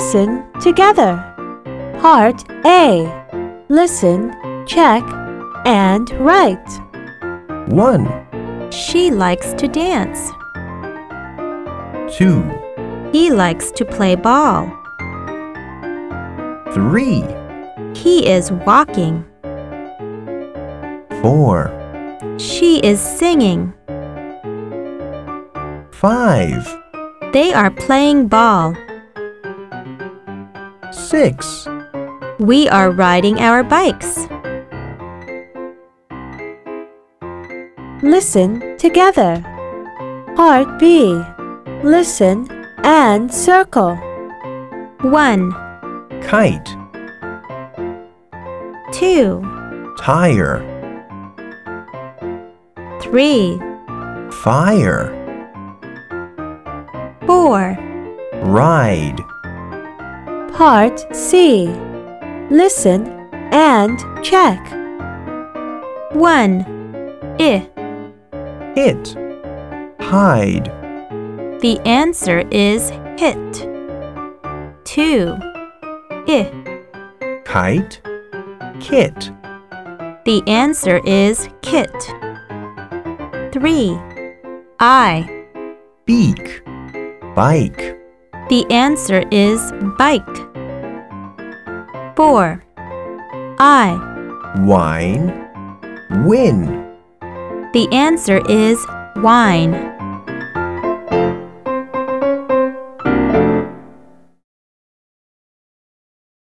Listen together. Part A. Listen, check, and write. 1, She likes to dance. 2, He likes to play ball. 3, He is walking. 4, She is singing. 5, They are playing ball. 6, We are riding our bikes. Listen together. Part B. Listen and circle. 1, kite, 2, tire, 3, fire, 4, ride, Part C. Listen and check. 1, hit, hide, The answer is hit. 2, kite, kit, The answer is kit. 3, beak, bike, The answer is bike. 4, wine, win. The answer is wine.